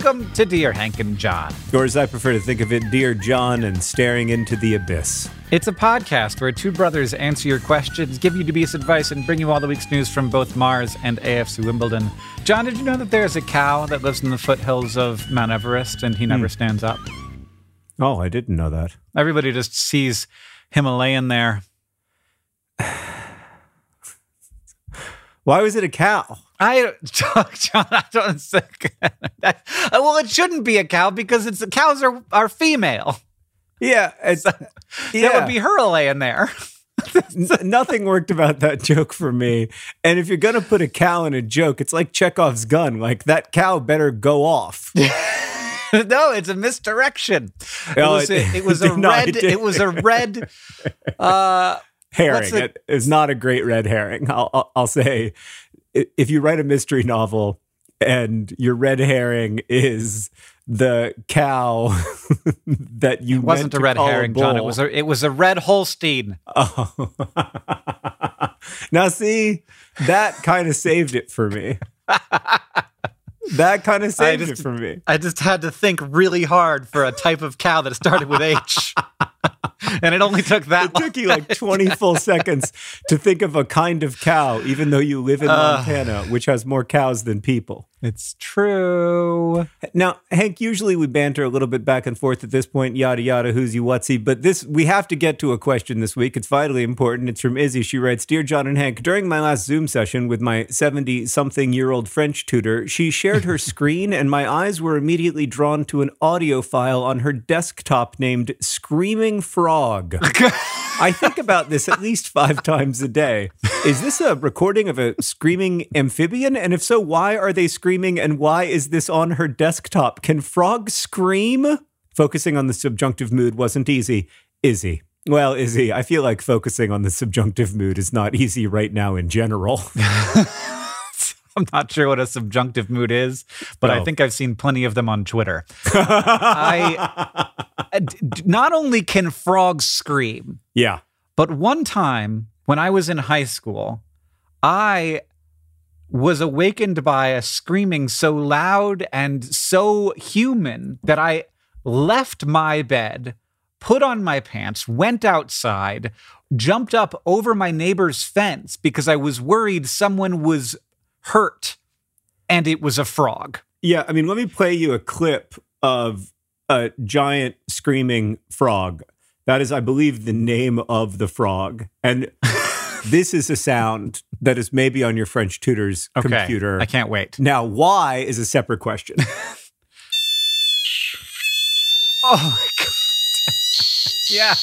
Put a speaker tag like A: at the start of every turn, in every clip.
A: Welcome to Dear Hank and John.
B: Or as I prefer to think of it, Dear John and Staring into the Abyss.
A: It's a podcast where two brothers answer your questions, give you dubious advice, and bring you all the week's news from both Mars and AFC Wimbledon. John, did you know that there's a cow that lives in the foothills of Mount Everest and he never stands up?
B: Oh, I didn't know that.
A: Everybody just sees him laying there.
B: Why was it a cow?
A: John, I don't think. Well, it shouldn't be a cow because cows are female.
B: Yeah,
A: That would be her laying there.
B: Nothing worked about that joke for me. And if you're going to put a cow in a joke, it's like Chekhov's gun. Like, that cow better go off.
A: No, it's a misdirection. It was a red
B: herring. It is not a great red herring. I'll say, if you write a mystery novel and your red herring is the cow that you
A: it wasn't a red herring, John. It was a red Holstein.
B: Oh. Now, see, that kind of saved it for me. That kind of saved it for me.
A: I just had to think really hard for a type of cow that started with H. And it only took that long.
B: It took you like 20 full seconds to think of a kind of cow, even though you live in Montana, which has more cows than people.
A: It's true.
B: Now, Hank, usually we banter a little bit back and forth at this point, yada, yada, who's you, whatsy. But we have to get to a question this week. It's vitally important. It's from Izzy. She writes, Dear John and Hank, during my last Zoom session with my 70-something-year-old French tutor, she shared her screen and my eyes were immediately drawn to an audio file on her desktop named Screaming Frog. I think about this at least 5 times a day. Is this a recording of a screaming amphibian? And if so, why are they screaming and why is this on her desktop? Can frogs scream? Focusing on the subjunctive mood wasn't easy. Izzy. Well, Izzy, I feel like focusing on the subjunctive mood is not easy right now in general.
A: I'm not sure what a subjunctive mood is, but I think I've seen plenty of them on Twitter. Not only can frogs scream,
B: yeah,
A: but one time when I was in high school, I was awakened by a screaming so loud and so human that I left my bed, put on my pants, went outside, jumped up over my neighbor's fence because I was worried someone was hurt, and it was a frog.
B: Yeah, I mean, let me play you a clip of a giant screaming frog. That is, I believe, the name of the frog. And this is a sound that is maybe on your French tutor's computer.
A: I can't wait.
B: Now, why is a separate question.
A: Oh, my God. Yeah.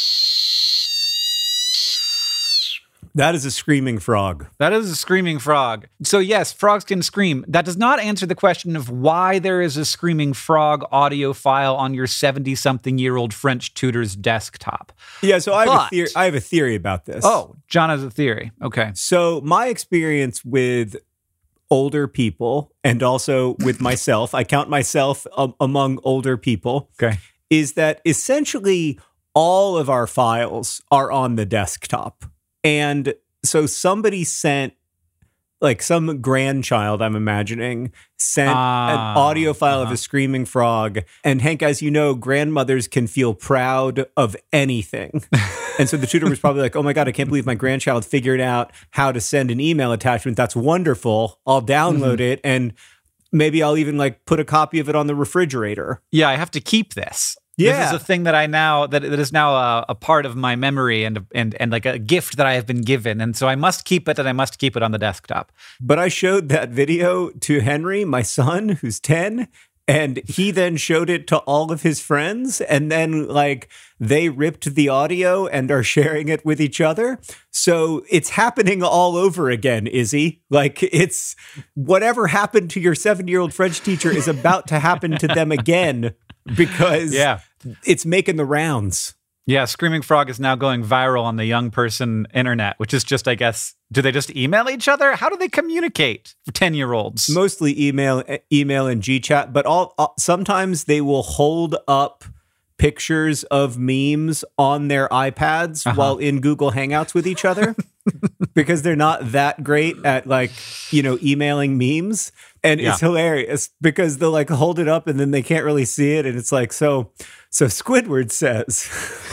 B: That is a screaming frog.
A: That is a screaming frog. So yes, frogs can scream. That does not answer the question of why there is a screaming frog audio file on your 70-something-year-old French tutor's desktop.
B: Yeah, so I have a theory about this.
A: Oh, John has a theory. Okay.
B: So my experience with older people and also with myself, I count myself among older people, is that essentially all of our files are on the desktop. And so somebody sent, like some grandchild, I'm imagining, sent an audio file of a screaming frog. And Hank, as you know, grandmothers can feel proud of anything. And so the tutor was probably like, oh my God, I can't believe my grandchild figured out how to send an email attachment. That's wonderful. I'll download it. And maybe I'll even like put a copy of it on the refrigerator.
A: Yeah, I have to keep this.
B: Yeah.
A: This is a thing that that is now a part of my memory and like a gift that I have been given. And so I must keep it, and I must keep it on the desktop.
B: But I showed that video to Henry, my son, who's 10, and he then showed it to all of his friends. And then like they ripped the audio and are sharing it with each other. So it's happening all over again, Izzy. Like it's whatever happened to your 7-year-old French teacher is about to happen to them again. Because it's making the rounds.
A: Yeah, Screaming Frog is now going viral on the young person internet, which is just, I guess, do they just email each other? How do they communicate for 10-year-olds?
B: Mostly email and GChat, but sometimes they will hold up pictures of memes on their iPads while in Google Hangouts with each other. because they're not that great at like, emailing memes. And it's hilarious because they'll like hold it up and then they can't really see it. And it's like, so Squidward says.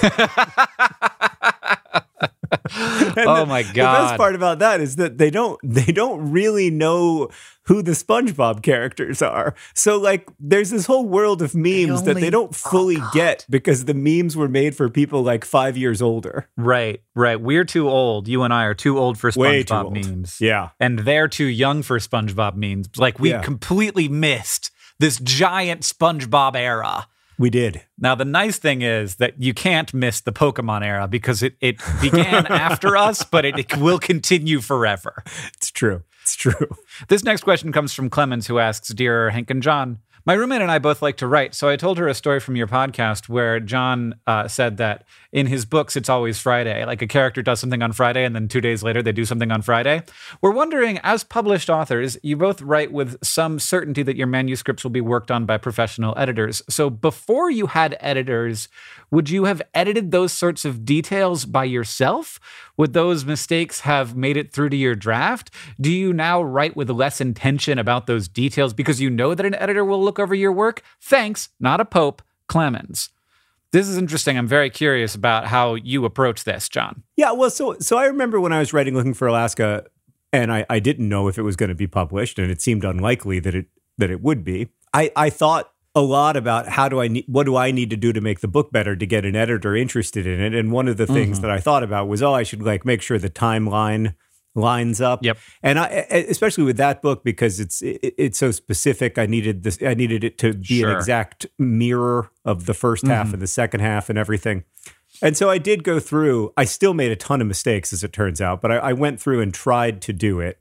A: Oh my God.
B: The best part about that is that they don't really know who the SpongeBob characters are. So like there's this whole world of memes that they don't fully get because the memes were made for people like 5 years older.
A: Right. We're too old. You and I are too old for SpongeBob memes.
B: Yeah.
A: And they're too young for SpongeBob memes. Like we completely missed this giant SpongeBob era.
B: We did.
A: Now, the nice thing is that you can't miss the Pokemon era because it began after us, but it will continue forever.
B: It's true.
A: This next question comes from Clemens, who asks, Dear Hank and John, my roommate and I both like to write, so I told her a story from your podcast where John said that in his books, it's always Friday. Like a character does something on Friday, and then 2 days later, they do something on Friday. We're wondering, as published authors, you both write with some certainty that your manuscripts will be worked on by professional editors. So before you had editors, would you have edited those sorts of details by yourself? Would those mistakes have made it through to your draft? Do you now write with less intention about those details because you know that an editor will look over your work? Thanks, not a pope, Clemens. This is interesting. I'm very curious about how you approach this, John.
B: Yeah, well, so I remember when I was writing Looking for Alaska, and I didn't know if it was going to be published, and it seemed unlikely that it would be. I thought a lot about what do I need to do to make the book better to get an editor interested in it. And one of the things that I thought about was, I should like make sure the timeline lines up.
A: Yep.
B: And I, especially with that book, because it's so specific, I needed it to be an exact mirror of the first half and the second half and everything. And so I did go through, I still made a ton of mistakes as it turns out, but I went through and tried to do it.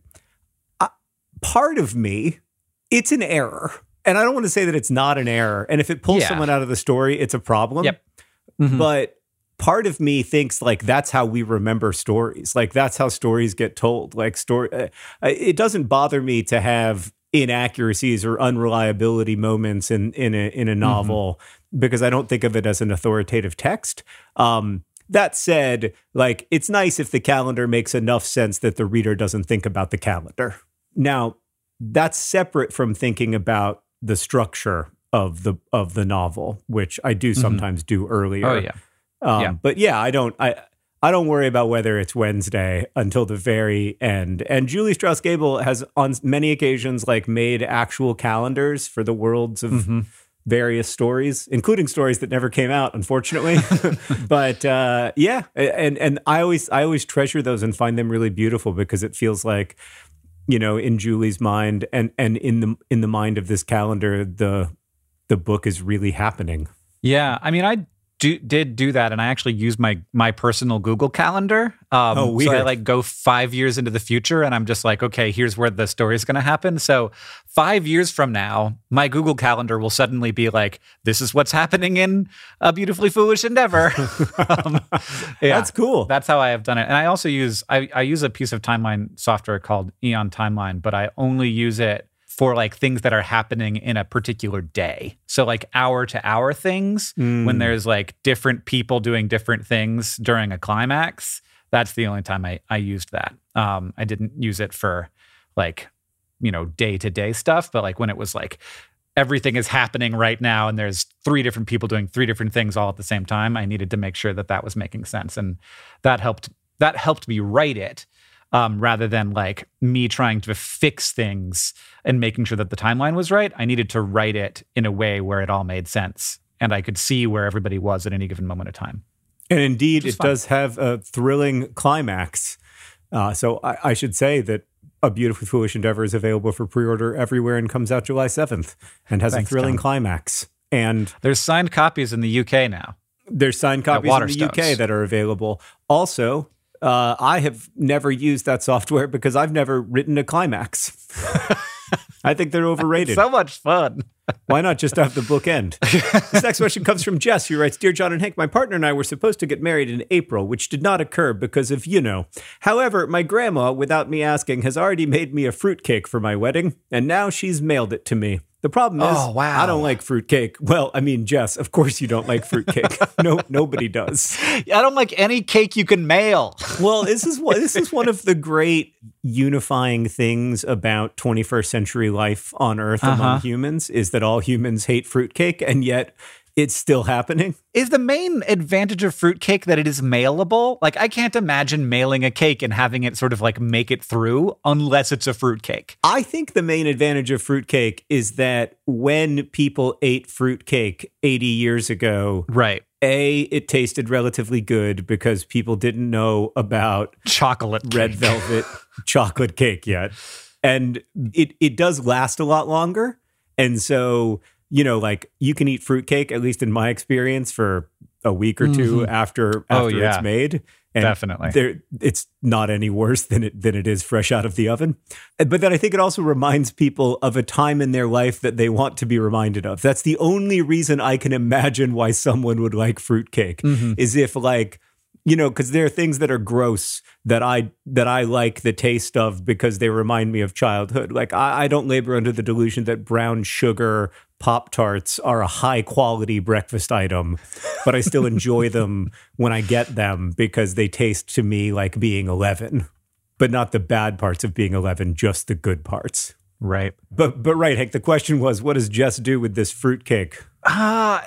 B: Part of me, it's an error. And I don't want to say that it's not an error. And if it pulls someone out of the story, it's a problem.
A: Yep.
B: But part of me thinks like that's how we remember stories. Like that's how stories get told. Like it doesn't bother me to have inaccuracies or unreliability moments in a novel because I don't think of it as an authoritative text. That said, like it's nice if the calendar makes enough sense that the reader doesn't think about the calendar. Now, that's separate from thinking about the structure of the novel, which I do sometimes do earlier.
A: Oh yeah.
B: But yeah, I don't worry about whether it's Wednesday until the very end. And Julie Strauss Gable has on many occasions like made actual calendars for the worlds of various stories, including stories that never came out, unfortunately. But and I always treasure those and find them really beautiful because it feels like, in Julie's mind and in the mind of this calendar, the book is really happening.
A: Yeah. I mean, I did do that, and I actually used my personal Google Calendar. Weird. So I like go 5 years into the future, and I'm just like, okay, here's where the story is going to happen. So 5 years from now, my Google Calendar will suddenly be like, this is what's happening in A Beautifully Foolish Endeavor.
B: That's cool.
A: That's how I have done it. And I also use a piece of timeline software called Eon Timeline, but I only use it for like things that are happening in a particular day. So like hour to hour things when there's like different people doing different things during a climax. That's the only time I used that. I didn't use it for like, day to day stuff, but like when it was like everything is happening right now and there's 3 different people doing 3 different things all at the same time, I needed to make sure that was making sense. And that helped me write it. Rather than like me trying to fix things and making sure that the timeline was right, I needed to write it in a way where it all made sense and I could see where everybody was at any given moment of time.
B: And indeed, it does have a thrilling climax. So I should say that A Beautifully Foolish Endeavor is available for pre-order everywhere and comes out July 7th and has a thrilling climax. And
A: there's signed copies in the UK now.
B: There's signed copies in the UK that are available. Also, I have never used that software because I've never written a climax. I think they're overrated.
A: So much fun.
B: Why not just have the book end? This next question comes from Jess, who writes, Dear John and Hank, my partner and I were supposed to get married in April, which did not occur because of, However, my grandma, without me asking, has already made me a fruitcake for my wedding, and now she's mailed it to me. The problem is,
A: Oh, wow.
B: I don't like fruitcake. Well, I mean, Jess, of course you don't like fruitcake. No, nobody does.
A: I don't like any cake you can mail.
B: Well, this is one of the great unifying things about 21st century life on Earth among humans is that all humans hate fruitcake, and yet it's still happening.
A: Is the main advantage of fruitcake that it is mailable? Like, I can't imagine mailing a cake and having it sort of like make it through unless it's a fruitcake.
B: I think the main advantage of fruitcake is that when people ate fruitcake 80 years ago,
A: Right.
B: it tasted relatively good because people didn't know about
A: Chocolate cake.
B: red velvet chocolate cake yet. And it does last a lot longer. And so, like you can eat fruitcake, at least in my experience, for a week or two after it's made. And
A: Definitely.
B: It's not any worse than it is fresh out of the oven. But then I think it also reminds people of a time in their life that they want to be reminded of. That's the only reason I can imagine why someone would like fruitcake is if because there are things that are gross that I like the taste of because they remind me of childhood. Like I don't labor under the delusion that brown sugar Pop-Tarts are a high quality breakfast item, but I still enjoy them when I get them because they taste to me like being 11, but not the bad parts of being 11, just the good parts.
A: Right.
B: But right, Hank, the question was, what does Jess do with this fruitcake?
A: I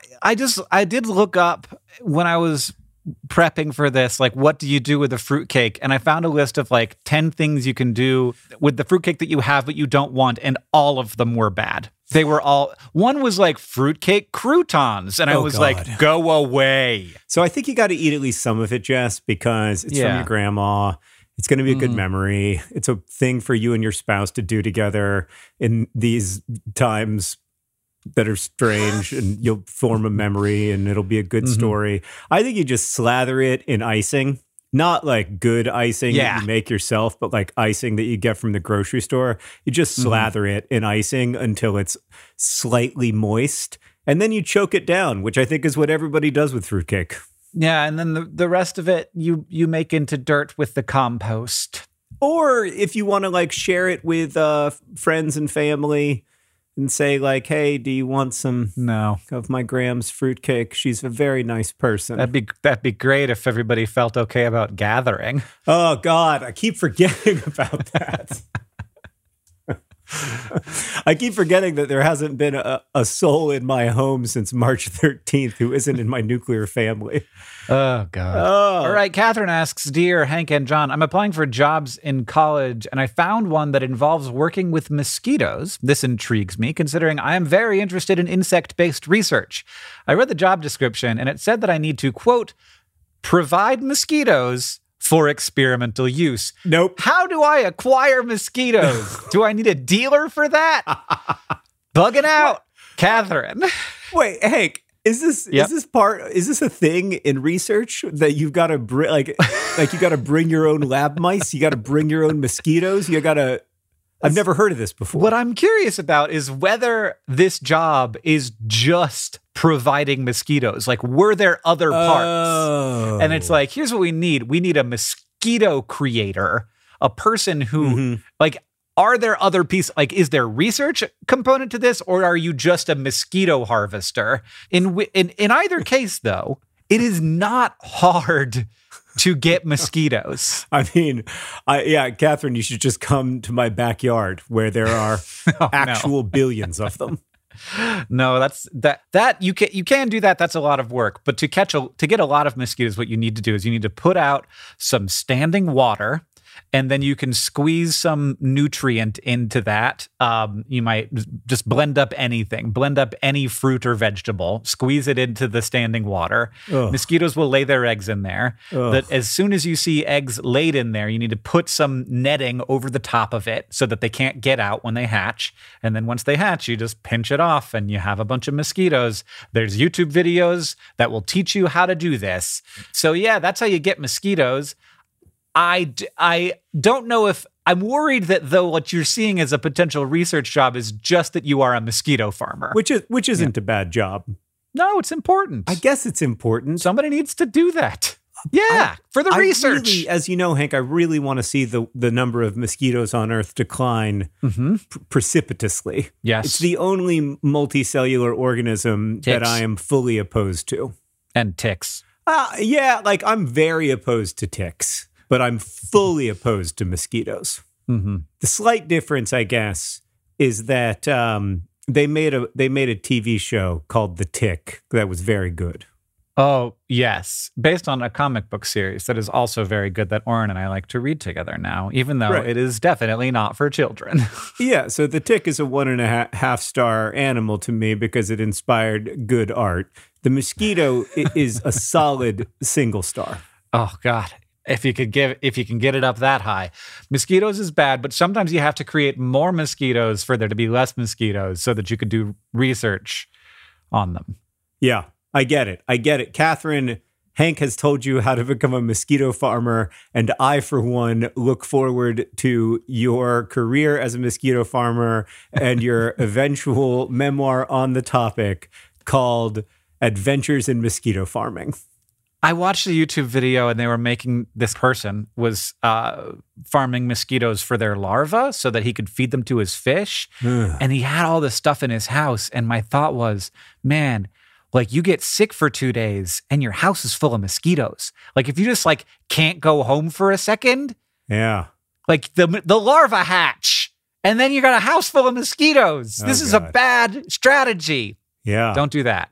A: did look up when I was prepping for this, like, what do you do with a fruitcake? And I found a list of like 10 things you can do with the fruitcake that you have but you don't want, and all of them were bad. They were all, one was like fruitcake croutons, and I was like, go away.
B: So I think you got to eat at least some of it, Jess, because it's from your grandma. It's going to be a good memory. It's a thing for you and your spouse to do together in these times that are strange, and you'll form a memory and it'll be a good story. I think you just slather it in icing, not like good icing that you make yourself, but like icing that you get from the grocery store. You just slather it in icing until it's slightly moist, and then you choke it down, which I think is what everybody does with fruitcake.
A: Yeah, and then the rest of it you make into dirt with the compost.
B: Or if you want to like share it with friends and family, and say like, hey, do you want some of my Graham's fruitcake? She's a very nice person.
A: That'd be great if everybody felt okay about gathering.
B: Oh, God, I keep forgetting about that. I keep forgetting that there hasn't been a soul in my home since March 13th who isn't in my nuclear family.
A: Oh, God. All right. Catherine asks, Dear Hank and John, I'm applying for jobs in college, and I found one that involves working with mosquitoes. This intrigues me, considering I am very interested in insect-based research. I read the job description, and it said that I need to, quote, provide mosquitoes for experimental use.
B: Nope.
A: How do I acquire mosquitoes? Do I need a dealer for that? Bugging out, Catherine.
B: Wait, Hank, is this a thing in research that you've got to bring like you got to bring your own lab mice, you got to bring your own mosquitoes, you got to I've never heard of this before.
A: What I'm curious about is whether this job is just providing mosquitoes. Like, were there other parts? And it's like, here's what we need. We need a mosquito creator, a person who, like, are there other pieces? Like, is there research component to this, or are you just a mosquito harvester? In either case, though, it is not hard to get mosquitoes.
B: I mean, Catherine, you should just come to my backyard where there are actual billions of them.
A: No, that you can do that. That's a lot of work. But to get a lot of mosquitoes, what you need to do is you need to put out some standing water, and then you can squeeze some nutrient into that. You might just blend up anything, blend up any fruit or vegetable, squeeze it into the standing water. Ugh. Mosquitoes will lay their eggs in there. That as soon as you see eggs laid in there, you need to put some netting over the top of it so that they can't get out when they hatch. And then once they hatch, you just pinch it off and you have a bunch of mosquitoes. There's YouTube videos that will teach you how to do this. So yeah, that's how you get mosquitoes. I don't know if I'm worried that though what you're seeing as a potential research job is just that you are a mosquito farmer,
B: which isn't a bad job.
A: No, it's important.
B: I guess it's important.
A: Somebody needs to do that. For the research.
B: Really, as you know, Hank, I really want to see the number of mosquitoes on Earth decline precipitously.
A: Yes.
B: It's the only multicellular organism that I am fully opposed to.
A: And ticks.
B: I'm very opposed to ticks, but I'm fully opposed to mosquitoes.
A: Mm-hmm.
B: The slight difference, I guess, is that they made a TV show called The Tick that was very good.
A: Oh, yes. Based on a comic book series that is also very good that Oren and I like to read together now, even though it is definitely not for children.
B: Yeah, so The Tick is a 1.5 star animal to me because it inspired good art. The mosquito is a solid single star.
A: Oh, God. If you can get it up that high. Mosquitoes is bad, but sometimes you have to create more mosquitoes for there to be less mosquitoes so that you could do research on them.
B: Yeah. I get it. Catherine, Hank has told you how to become a mosquito farmer, and I, for one, look forward to your career as a mosquito farmer and your eventual memoir on the topic called Adventures in Mosquito Farming.
A: I watched a YouTube video and they were making, this person was farming mosquitoes for their larvae so that he could feed them to his fish. And he had all this stuff in his house. And my thought was, man, like you get sick for 2 days and your house is full of mosquitoes. Like if you just like can't go home for a second.
B: Yeah.
A: Like the larva hatch and then you got a house full of mosquitoes. This is a bad strategy.
B: Yeah.
A: Don't do that.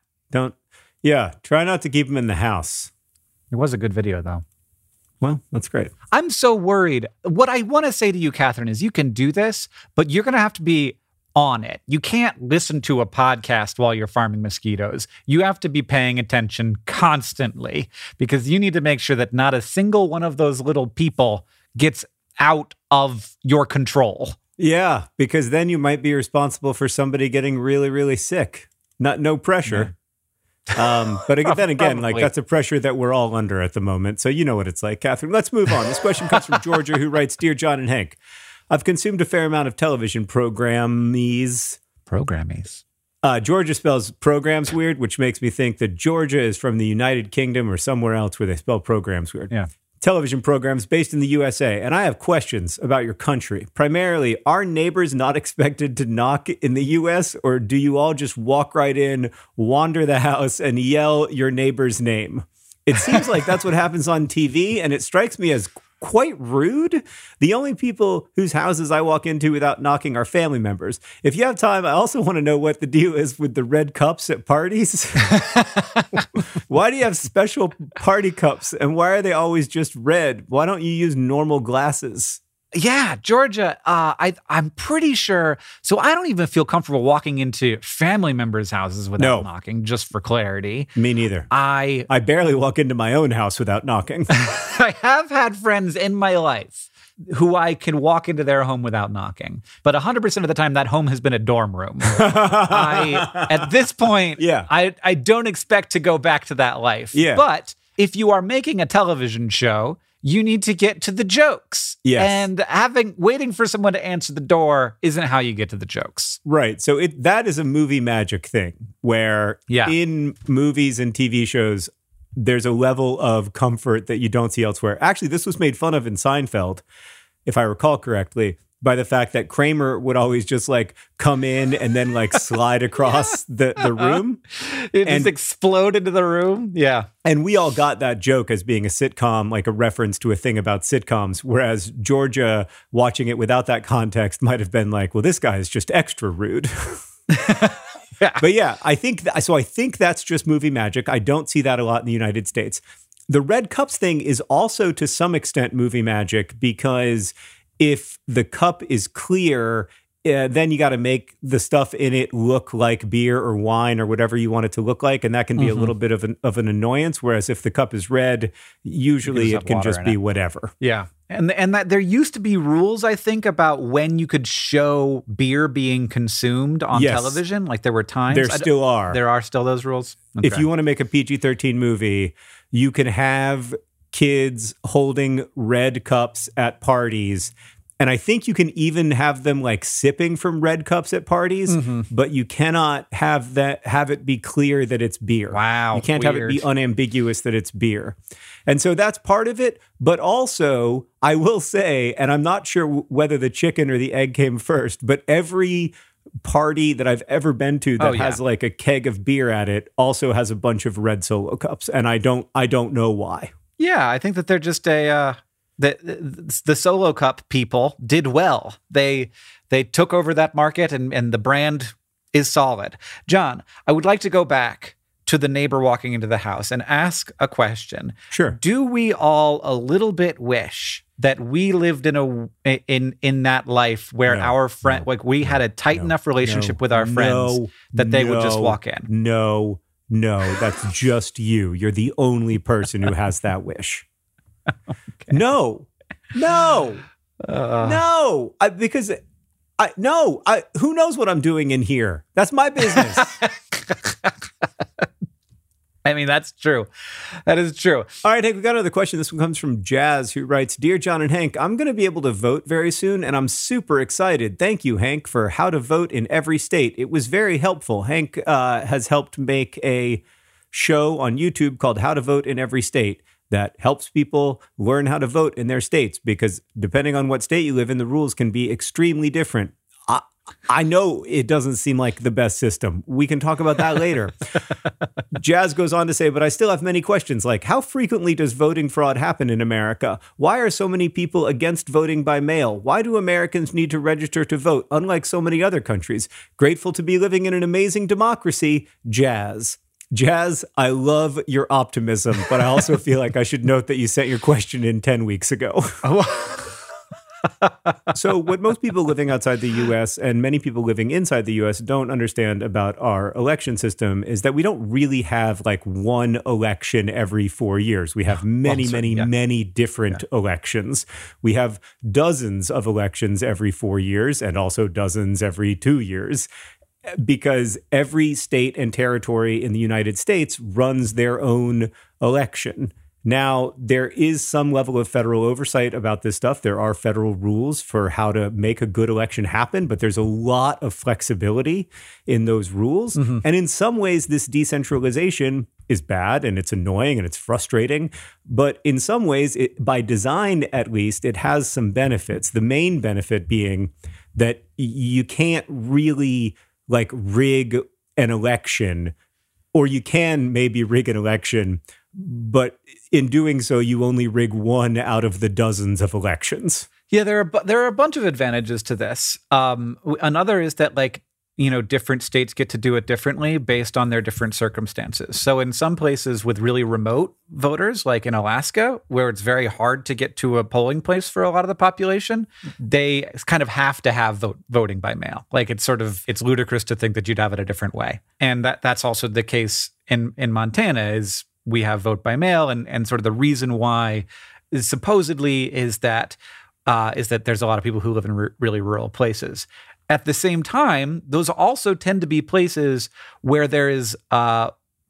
B: Try not to keep them in the house.
A: It was a good video though.
B: Well, that's great.
A: I'm so worried. What I want to say to you, Catherine, is you can do this, but you're going to have to be on it. You can't listen to a podcast while you're farming mosquitoes. You have to be paying attention constantly because you need to make sure that not a single one of those little people gets out of your control.
B: Yeah, because then you might be responsible for somebody getting really, really sick. No pressure. But then again, like that's a pressure that we're all under at the moment. So you know what it's like, Catherine. Let's move on. This question comes from Georgia, who writes, Dear John and Hank, I've consumed a fair amount of television programmies. Georgia spells programs weird, which makes me think that Georgia is from the United Kingdom or somewhere else where they spell programs weird.
A: Yeah.
B: Television programs based in the USA. And I have questions about your country. Primarily, are neighbors not expected to knock in the US, or do you all just walk right in, wander the house, and yell your neighbor's name? It seems like that's what happens on TV, and it strikes me as quite rude. The only people whose houses I walk into without knocking are family members. If you have time, I also want to know what the deal is with the red cups at parties. Why do you have special party cups, and why are they always just red? Why don't you use normal glasses?
A: Yeah, Georgia, I'm pretty sure. So I don't even feel comfortable walking into family members' houses without knocking, just for clarity.
B: Me neither. I barely walk into my own house without knocking.
A: I have had friends in my life who I can walk into their home without knocking. But 100% of the time, that home has been a dorm room. At this point, I don't expect to go back to that life.
B: Yeah.
A: But if you are making a television show, you need to get to the jokes.
B: Yes.
A: And waiting for someone to answer the door isn't how you get to the jokes.
B: Right. So that is a movie magic thing where in movies and TV shows, there's a level of comfort that you don't see elsewhere. Actually, this was made fun of in Seinfeld, if I recall correctly, by the fact that Kramer would always just like come in and then like slide across the room.
A: It just explode into the room. Yeah.
B: And we all got that joke as being a sitcom, like a reference to a thing about sitcoms. Whereas Georgia, watching it without that context, might have been like, well, this guy is just extra rude.
A: Yeah.
B: But yeah, I think that's just movie magic. I don't see that a lot in the United States. The red cups thing is also to some extent movie magic because if the cup is clear, then you got to make the stuff in it look like beer or wine or whatever you want it to look like. And that can be a little bit of an annoyance. Whereas if the cup is red, usually it can just be whatever.
A: Yeah. And that there used to be rules, I think, about when you could show beer being consumed on television. Like there were times.
B: There still are.
A: There are still those rules? Okay.
B: If you want to make a PG-13 movie, you can have kids holding red cups at parties. And I think you can even have them like sipping from red cups at parties, but you cannot have it be clear that it's beer.
A: Wow.
B: You can't have it be unambiguous that it's beer. And so that's part of it. But also, I will say, and I'm not sure whether the chicken or the egg came first, but every party that I've ever been to that has like a keg of beer at it also has a bunch of red Solo cups. And I don't know why.
A: Yeah, I think that they're just the Solo Cup people did well. They took over that market and the brand is solid. John, I would like to go back to the neighbor walking into the house and ask a question.
B: Sure.
A: Do we all a little bit wish that we lived in that life where our friend, like we had a tight enough relationship with our friends that they would just walk in?
B: No, that's just you. You're the only person who has that wish. Okay. No. Because who knows what I'm doing in here? That's my business.
A: I mean, that's true. That is true.
B: All right, Hank, we got another question. This one comes from Jazz, who writes, Dear John and Hank, I'm going to be able to vote very soon, and I'm super excited. Thank you, Hank, for how to vote in every state. It was very helpful. Hank has helped make a show on YouTube called How to Vote in Every State that helps people learn how to vote in their states, because depending on what state you live in, the rules can be extremely different. I know it doesn't seem like the best system. We can talk about that later. Jazz goes on to say, but I still have many questions like, how frequently does voting fraud happen in America? Why are so many people against voting by mail? Why do Americans need to register to vote, unlike so many other countries? Grateful to be living in an amazing democracy, Jazz. Jazz, I love your optimism, but I also feel like I should note that you sent your question in 10 weeks ago. So what most people living outside the U.S. and many people living inside the U.S. don't understand about our election system is that we don't really have like one election every 4 years. We have many different elections. We have dozens of elections every 4 years and also dozens every 2 years, because every state and territory in the United States runs their own election. Now, there is some level of federal oversight about this stuff. There are federal rules for how to make a good election happen, but there's a lot of flexibility in those rules. Mm-hmm. And in some ways, this decentralization is bad and it's annoying and it's frustrating. But in some ways, by design at least, it has some benefits. The main benefit being that you can't really like rig an election, or you can maybe rig an election, but in doing so, you only rig one out of the dozens of elections.
A: Yeah, there are a bunch of advantages to this. Another is that, like, you know, different states get to do it differently based on their different circumstances. So in some places with really remote voters, like in Alaska, where it's very hard to get to a polling place for a lot of the population, they kind of have to have voting by mail. Like it's ludicrous to think that you'd have it a different way. And that's also the case in Montana. Is we have vote by mail, and sort of the reason why is supposedly is that there's a lot of people who live in really rural places. At the same time, those also tend to be places where there is a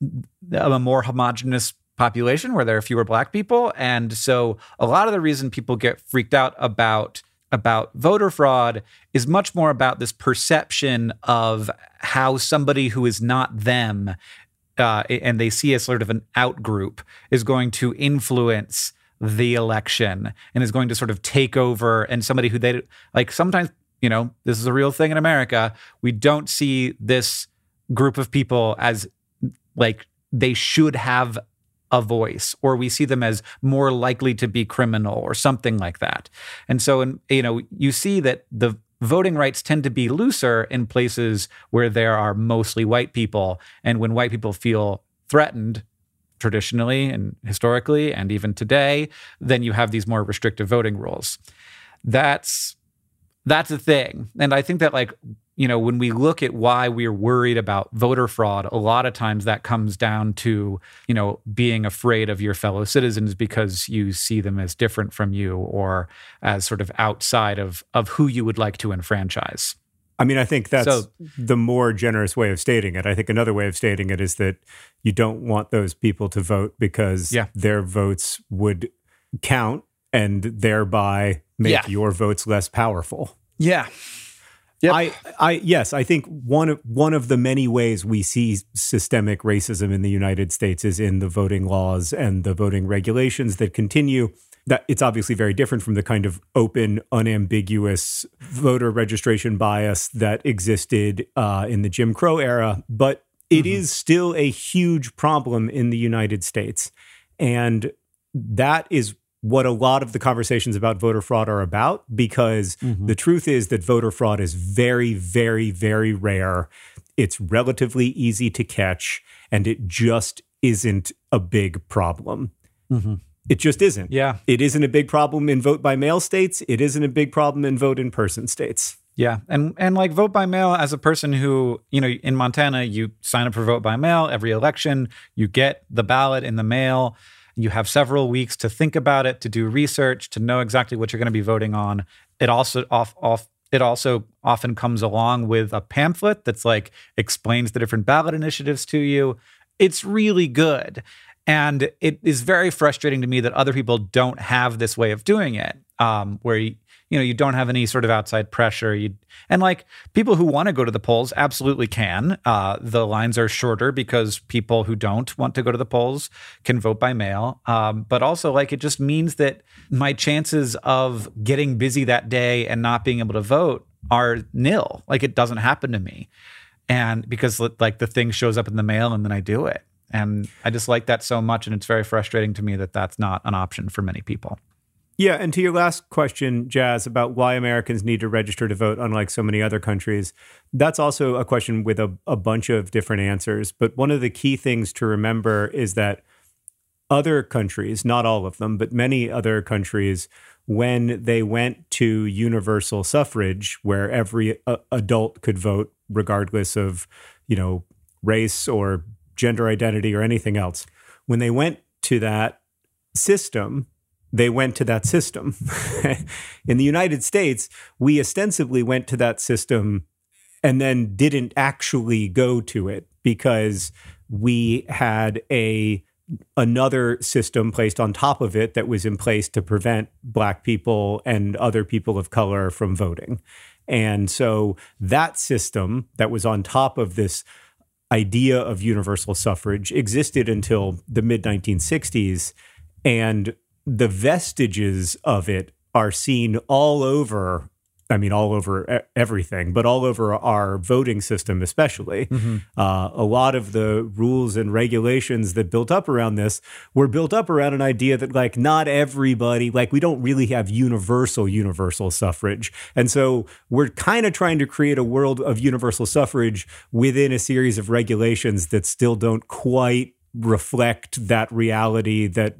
A: more homogenous population, where there are fewer Black people. And so a lot of the reason people get freaked out about voter fraud is much more about this perception of how somebody who is not them, and they see as sort of an out group, is going to influence the election and is going to sort of take over. And somebody who they like, sometimes, you know, this is a real thing in America. We don't see this group of people as like they should have a voice, or we see them as more likely to be criminal or something like that. And so, you know, you see that the voting rights tend to be looser in places where there are mostly white people. And when white people feel threatened, traditionally and historically, and even today, then you have these more restrictive voting rules. That's a thing. And I think that, like, you know, when we look at why we're worried about voter fraud, a lot of times that comes down to, you know, being afraid of your fellow citizens because you see them as different from you or as sort of outside of who you would like to enfranchise.
B: I mean, I think that's the more generous way of stating it. I think another way of stating it is that you don't want those people to vote because their votes would count and thereby make your votes less powerful.
A: Yeah. Yep.
B: Yes, I think one of the many ways we see systemic racism in the United States is in the voting laws and the voting regulations that continue. That it's obviously very different from the kind of open, unambiguous voter registration bias that existed in the Jim Crow era, but it is still a huge problem in the United States. And that is what a lot of the conversations about voter fraud are about, because the truth is that voter fraud is very, very, very rare. It's relatively easy to catch, and it just isn't a big problem. It just isn't.
A: Yeah.
B: It isn't a big problem in vote by mail states. It isn't a big problem in vote in person states.
A: Yeah. And like vote by mail, as a person who, in Montana, you sign up for vote by mail every election, you get the ballot in the mail. You have several weeks to think about it, to do research, to know exactly what you're going to be voting on. It also often comes along with a pamphlet that's like explains the different ballot initiatives to you. It's really good. And it is very frustrating to me that other people don't have this way of doing it, where you don't have any sort of outside pressure. And like people who want to go to the polls absolutely can. The lines are shorter because people who don't want to go to the polls can vote by mail. But also like it just means that my chances of getting busy that day and not being able to vote are nil. Like it doesn't happen to me. And because like the thing shows up in the mail and then I do it. And I just like that so much. And it's very frustrating to me that that's not an option for many people.
B: Yeah, and to your last question, Jazz, about why Americans need to register to vote, unlike so many other countries, that's also a question with a bunch of different answers. But one of the key things to remember is that other countries, not all of them, but many other countries, when they went to universal suffrage, where every adult could vote regardless of, race or gender identity or anything else, when they went to that system, they went to that system. In the United States, we ostensibly went to that system and then didn't actually go to it because we had another system placed on top of it that was in place to prevent Black people and other people of color from voting. And so that system that was on top of this idea of universal suffrage existed until the mid-1960s, and the vestiges of it are seen all over everything, but all over our voting system especially. A lot of the rules and regulations that built up around this were built up around an idea that like not everybody, like we don't really have universal suffrage. And so we're kind of trying to create a world of universal suffrage within a series of regulations that still don't quite reflect that reality that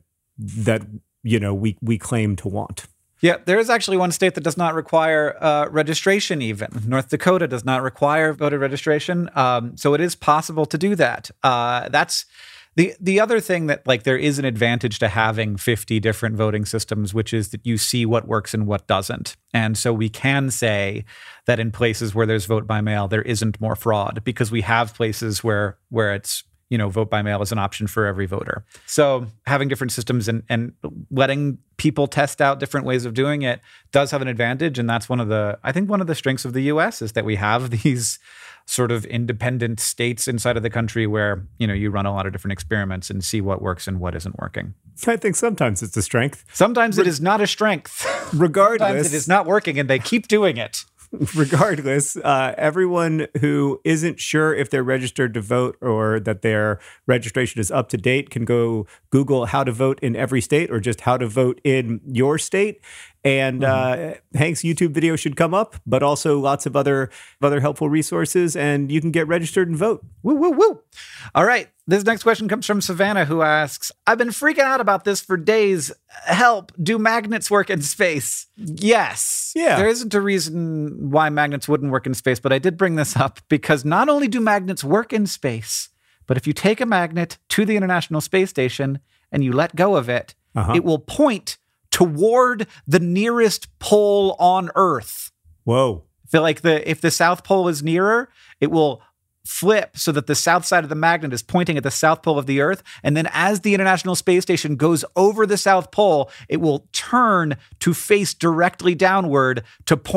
B: we claim to want.
A: Yeah, there is actually one state that does not require registration even. North Dakota does not require voter registration. So it is possible to do that. That's the other thing that like there is an advantage to having 50 different voting systems, which is that you see what works and what doesn't. And so we can say that in places where there's vote by mail, there isn't more fraud because we have places where it's vote by mail is an option for every voter. So having different systems and letting people test out different ways of doing it does have an advantage. And that's one of the strengths of the US is that we have these sort of independent states inside of the country where, you run a lot of different experiments and see what works and what isn't working.
B: I think sometimes it's a strength.
A: Sometimes it is not a strength.
B: Regardless.
A: Sometimes it is not working and they keep doing it.
B: Regardless, everyone who isn't sure if they're registered to vote or that their registration is up to date can go Google how to vote in every state or just how to vote in your state. And Hank's YouTube video should come up, but also lots of other helpful resources, and you can get registered and vote.
A: Woo, woo, woo. All right. This next question comes from Savannah, who asks, I've been freaking out about this for days. Help. Do magnets work in space? Yes.
B: Yeah.
A: There isn't a reason why magnets wouldn't work in space, but I did bring this up because not only do magnets work in space, but if you take a magnet to the International Space Station and you let go of it, it will point toward the nearest pole on Earth.
B: Whoa.
A: If the South Pole is nearer, it will flip so that the south side of the magnet is pointing at the South Pole of the Earth. And then as the International Space Station goes over the South Pole, it will turn to face directly downward to point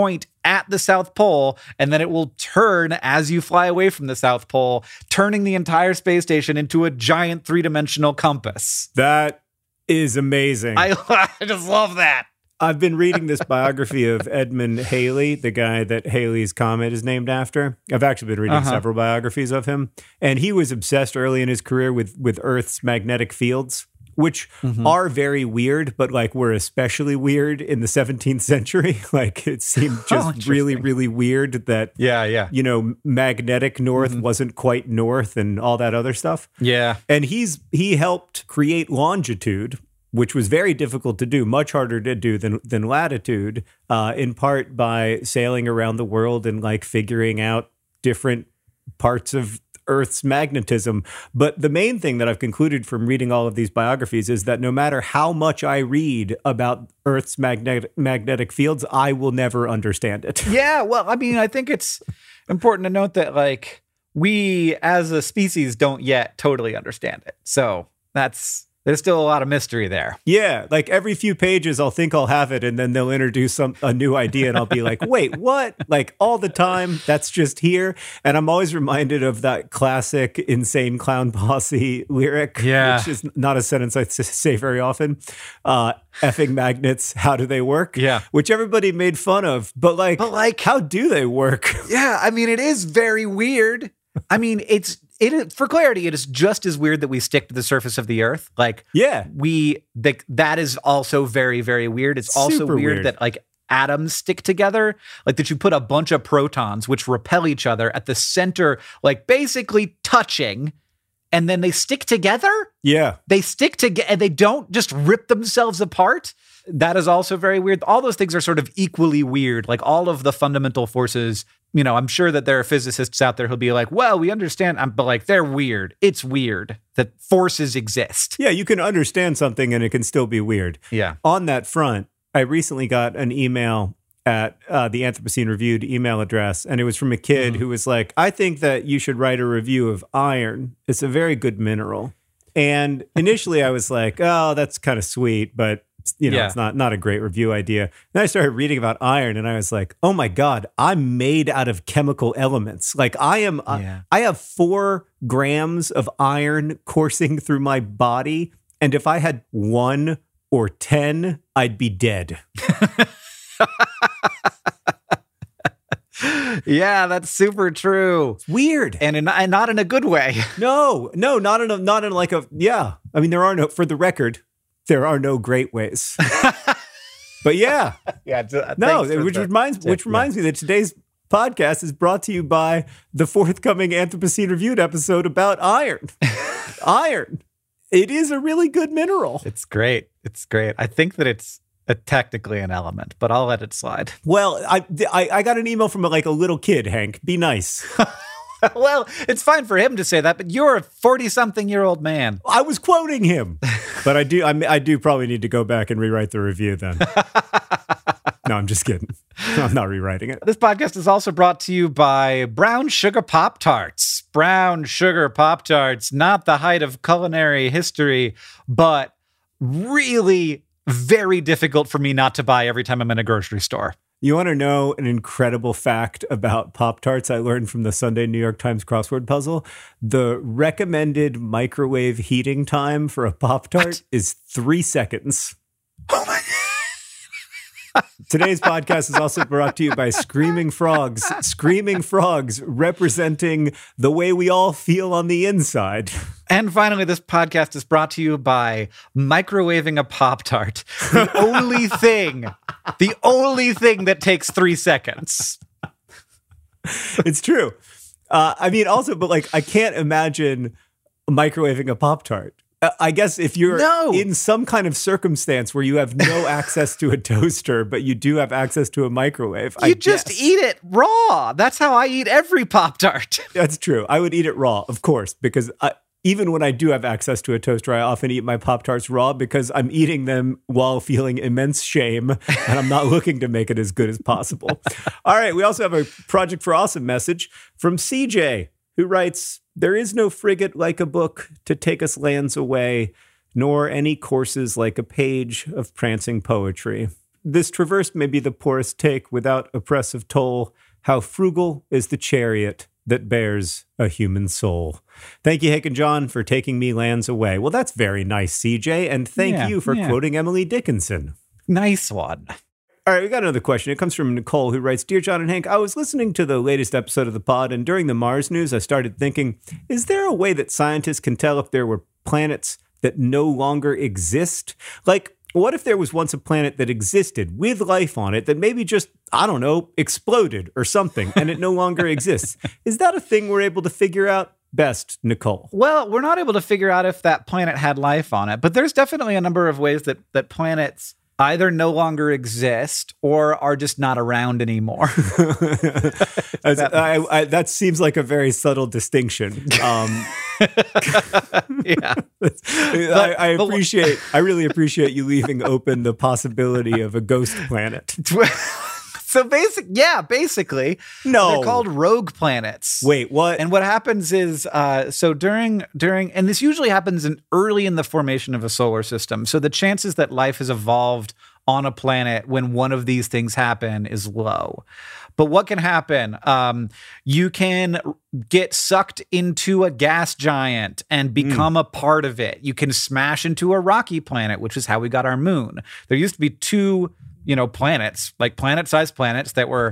A: at the South Pole, and then it will turn as you fly away from the South Pole, turning the entire space station into a giant 3-dimensional compass.
B: That is amazing.
A: I just love that.
B: I've been reading this biography of Edmund Halley, the guy that Halley's Comet is named after. I've actually been reading several biographies of him. And he was obsessed early in his career with Earth's magnetic fields, which are very weird, but like were especially weird in the 17th century. Like it seemed just really, really weird that, you know, magnetic north wasn't quite north and all that other stuff.
A: Yeah.
B: And he helped create longitude, which was very difficult to do, much harder to do than latitude, in part by sailing around the world and like figuring out different parts of Earth's magnetism. But the main thing that I've concluded from reading all of these biographies is that no matter how much I read about Earth's magnetic fields, I will never understand it.
A: Yeah, well, I mean, I think it's important to note that like we as a species don't yet totally understand it. So there's still a lot of mystery there.
B: Yeah, like every few pages, I'll think I'll have it, and then they'll introduce a new idea, and I'll be like, wait, what? Like all the time, that's just here. And I'm always reminded of that classic Insane Clown Posse lyric, which is not a sentence I say very often. Effing magnets, how do they work?
A: Yeah.
B: Which everybody made fun of, but like how do they work?
A: Yeah, I mean, it is very weird. I mean, it is, for clarity, it is just as weird that we stick to the surface of the Earth. Like, that is also very, very weird. It's also weird that like atoms stick together, like that you put a bunch of protons which repel each other at the center, like basically touching, and then they stick together.
B: Yeah, they
A: stick together, and they don't just rip themselves apart. That is also very weird. All those things are sort of equally weird. Like all of the fundamental forces, you know, I'm sure that there are physicists out there who'll be like, well, we understand, but like they're weird. It's weird that forces exist.
B: Yeah, you can understand something and it can still be weird.
A: Yeah.
B: On that front, I recently got an email at the Anthropocene Reviewed email address, and it was from a kid who was like, I think that you should write a review of iron. It's a very good mineral. And initially I was like, oh, that's kind of sweet, but you know, it's not a great review idea. Then I started reading about iron and I was like, oh my God, I'm made out of chemical elements. Like I have 4 grams of iron coursing through my body. And if I had 1 or 10, I'd be dead.
A: Yeah, that's super true.
B: It's weird.
A: And not in a good way.
B: No, not in like a, I mean, for the record, there are no great ways. But which reminds me that today's podcast is brought to you by the forthcoming Anthropocene Reviewed episode about iron. Iron. It is a really good mineral.
A: It's great. I think that it's technically an element, but I'll let it slide.
B: Well, I got an email from a little kid, Hank. Be nice.
A: Well, it's fine for him to say that, but you're a 40-something-year-old man.
B: I was quoting him. But I do probably need to go back and rewrite the review then. No, I'm just kidding. I'm not rewriting it.
A: This podcast is also brought to you by Brown Sugar Pop-Tarts. Brown Sugar Pop-Tarts, not the height of culinary history, but really very difficult for me not to buy every time I'm in a grocery store.
B: You want to know an incredible fact about Pop-Tarts I learned from the Sunday New York Times crossword puzzle? The recommended microwave heating time for a Pop-Tart is 3 seconds.
A: Oh my God.
B: Today's podcast is also brought to you by Screaming Frogs. Screaming Frogs, representing the way we all feel on the inside.
A: And finally, this podcast is brought to you by microwaving a Pop-Tart. The only thing that takes 3 seconds.
B: It's true. I mean, also, but I can't imagine microwaving a Pop-Tart. I guess if you're in some kind of circumstance where you have no access to a toaster, but you do have access to a microwave,
A: you just eat it raw. That's how I eat every Pop-Tart.
B: That's true. I would eat it raw, of course, because even when I do have access to a toaster, I often eat my Pop-Tarts raw because I'm eating them while feeling immense shame, and I'm not looking to make it as good as possible. All right, we also have a Project for Awesome message from CJ, who writes, "There is no frigate like a book to take us lands away, nor any courses like a page of prancing poetry." This traverse may be the poorest take without oppressive toll. How frugal is the chariot that bears a human soul. Thank you, Hank and John, for taking me lands away. Well, that's very nice, CJ, and thank you for quoting Emily Dickinson.
A: Nice one.
B: All right, we got another question. It comes from Nicole, who writes, Dear John and Hank, I was listening to the latest episode of the pod, and during the Mars news, I started thinking, is there a way that scientists can tell if there were planets that no longer exist? Like, what if there was once a planet that existed with life on it that maybe just, I don't know, exploded or something, and it no longer exists? Is that a thing we're able to figure out? Best, Nicole.
A: Well, we're not able to figure out if that planet had life on it, but there's definitely a number of ways that planets either no longer exist or are just not around anymore.
B: That seems like a very subtle distinction.
A: Yeah.
B: I really appreciate you leaving open the possibility of a ghost planet.
A: So basically,
B: no,
A: they're called rogue planets.
B: Wait, what?
A: And what happens is, so during, and this usually happens early in the formation of a solar system. So the chances that life has evolved on a planet when one of these things happen is low. But what can happen? You can get sucked into a gas giant and become a part of it. You can smash into a rocky planet, which is how we got our moon. There used to be two planets, like planet-sized planets that were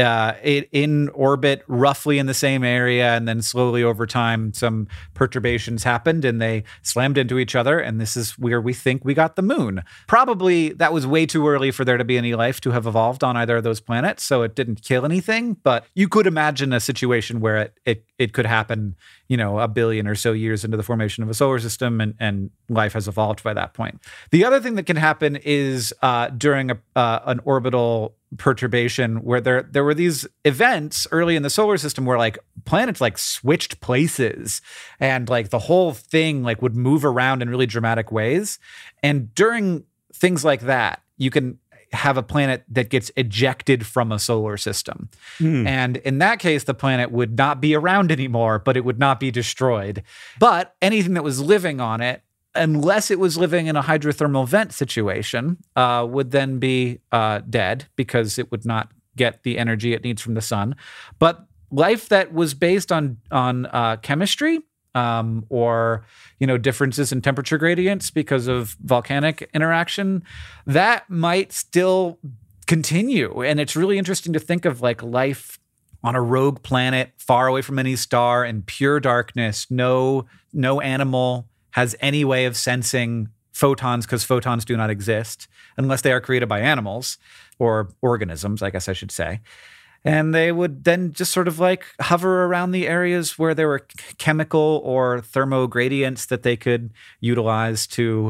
A: in orbit roughly in the same area, and then slowly over time some perturbations happened and they slammed into each other, and this is where we think we got the moon. Probably that was way too early for there to be any life to have evolved on either of those planets, so it didn't kill anything, but you could imagine a situation where it could happen, a billion or so years into the formation of a solar system, and life has evolved by that point. The other thing that can happen is during an orbital perturbation where there were these events early in the solar system where like planets like switched places and like the whole thing like would move around in really dramatic ways. And during things like that, you can have a planet that gets ejected from a solar system. And in that case, the planet would not be around anymore, but it would not be destroyed. But anything that was living on it, unless it was living in a hydrothermal vent situation, would then be dead because it would not get the energy it needs from the sun. But life that was based on chemistry or differences in temperature gradients because of volcanic interaction, that might still continue. And it's really interesting to think of like life on a rogue planet far away from any star in pure darkness, no animal has any way of sensing photons because photons do not exist unless they are created by animals or organisms, I guess I should say. And they would then just sort of like hover around the areas where there were chemical or thermo gradients that they could utilize to,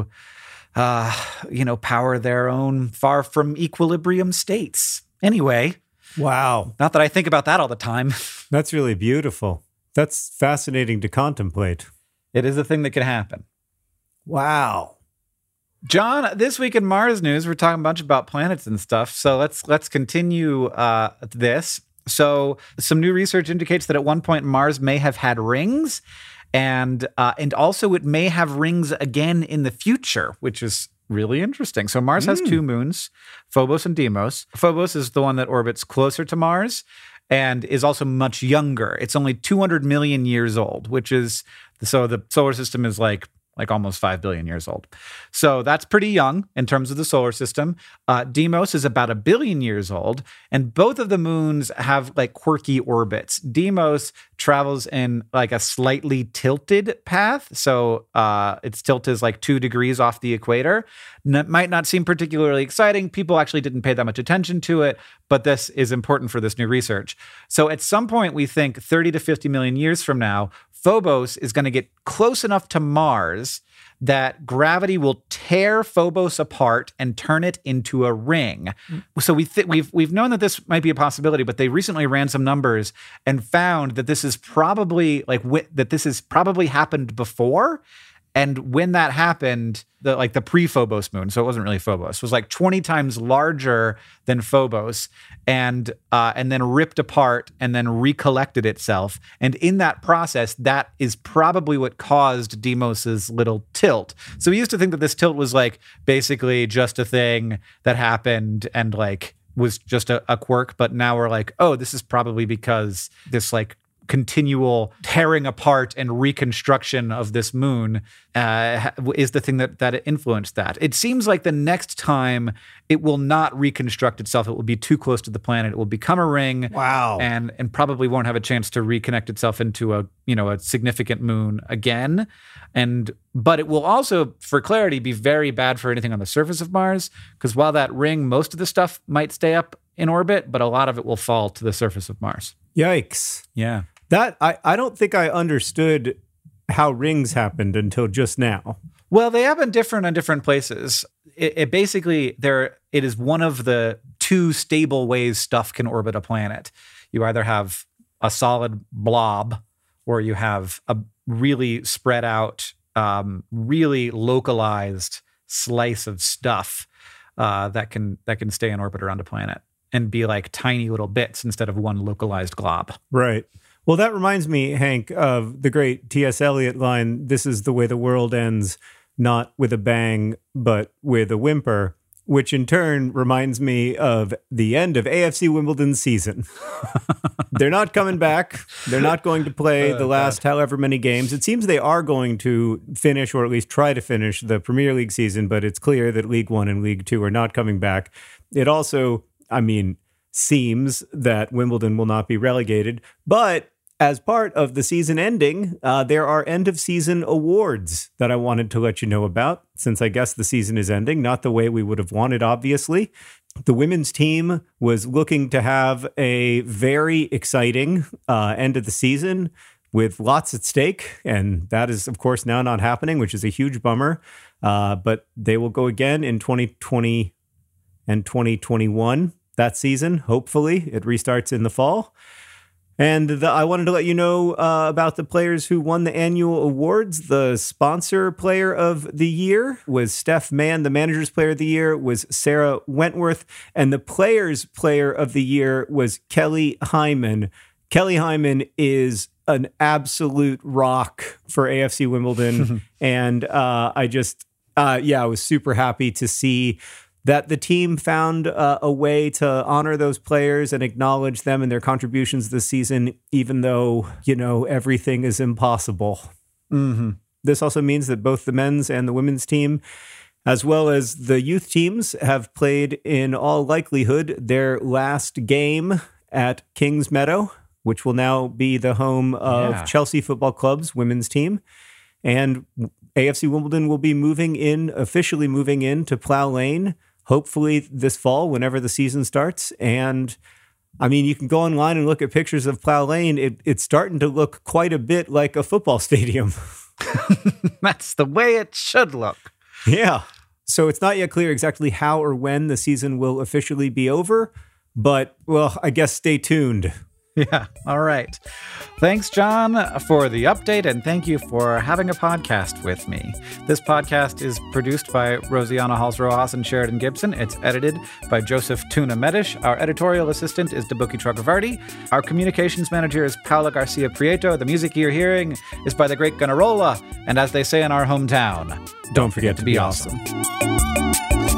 A: power their own far from equilibrium states. Anyway.
B: Wow.
A: Not that I think about that all the time.
B: That's really beautiful. That's fascinating to contemplate.
A: It is a thing that can happen.
B: Wow.
A: John, this week in Mars news, we're talking a bunch about planets and stuff. So let's continue this. So some new research indicates that at one point Mars may have had rings, and also it may have rings again in the future, which is really interesting. So Mars has two moons, Phobos and Deimos. Phobos is the one that orbits closer to Mars and is also much younger. It's only 200 million years old, which is, so the solar system is like almost 5 billion years old. So that's pretty young in terms of the solar system. Deimos is about 1 billion years old, and both of the moons have like quirky orbits. Deimos travels in like a slightly tilted path. So its tilt is like 2 degrees off the equator. Might not seem particularly exciting. People actually didn't pay that much attention to it, but this is important for this new research. So at some point, we think 30 to 50 million years from now, Phobos is going to get close enough to Mars that gravity will tear Phobos apart and turn it into a ring. So we've known that this might be a possibility, but they recently ran some numbers and found that this is probably happened before. And when that happened, the pre-Phobos moon, so it wasn't really Phobos, was like 20 times larger than Phobos, and then ripped apart and then recollected itself. And in that process, that is probably what caused Deimos's little tilt. So we used to think that this tilt was like basically just a thing that happened and like was just a quirk, but now we're like, oh, this is probably because this like continual tearing apart and reconstruction of this moon is the thing that influenced that. It seems like the next time it will not reconstruct itself. It will be too close to the planet. It will become a ring.
B: Wow.
A: And probably won't have a chance to reconnect itself into a significant moon again. But it will also, for clarity, be very bad for anything on the surface of Mars, because while that ring, most of the stuff might stay up in orbit, but a lot of it will fall to the surface of Mars.
B: Yikes.
A: Yeah.
B: That I don't think I understood how rings happened until just now.
A: Well, they happen different on different places. It basically, it is one of the two stable ways stuff can orbit a planet. You either have a solid blob, or you have a really spread out, really localized slice of stuff that can stay in orbit around a planet and be like tiny little bits instead of one localized glob.
B: Right. Well, that reminds me, Hank, of the great T.S. Eliot line, "This is the way the world ends, not with a bang, but with a whimper," which in turn reminds me of the end of AFC Wimbledon's season. They're not coming back. They're not going to play the last however many games. It seems they are going to finish, or at least try to finish, the Premier League season, but it's clear that League One and League Two are not coming back. It also, seems that Wimbledon will not be relegated, but as part of the season ending, there are end-of-season awards that I wanted to let you know about, since I guess the season is ending, not the way we would have wanted, obviously. The women's team was looking to have a very exciting end of the season with lots at stake, and that is, of course, now not happening, which is a huge bummer. But they will go again in 2020 and 2021, that season. Hopefully, it restarts in the fall. And I wanted to let you know about the players who won the annual awards. The sponsor player of the year was Steph Mann. The manager's player of the year was Sarah Wentworth. And the player's player of the year was Kelly Hyman. Kelly Hyman is an absolute rock for AFC Wimbledon. And I was super happy to see that the team found a way to honor those players and acknowledge them and their contributions this season, even though, everything is impossible. Mm-hmm. This also means that both the men's and the women's team, as well as the youth teams, have played, in all likelihood, their last game at Kings Meadow, which will now be the home of Chelsea Football Club's women's team. And AFC Wimbledon will be officially moving in to Plough Lane, hopefully this fall, whenever the season starts. And you can go online and look at pictures of Plough Lane. It's starting to look quite a bit like a football stadium.
A: That's the way it should look.
B: Yeah. So it's not yet clear exactly how or when the season will officially be over, but, well, I guess stay tuned.
A: Yeah. All right. Thanks, John, for the update, and thank you for having a podcast with me. This podcast is produced by Rosianna Halls-Rojas and Sheridan Gibson. It's edited by Joseph Tuna Medish. Our editorial assistant is Debuki Chakravarti. Our communications manager is Paula Garcia Prieto. The music you're hearing is by the great Gunnarolla. And as they say in our hometown, don't forget to be awesome.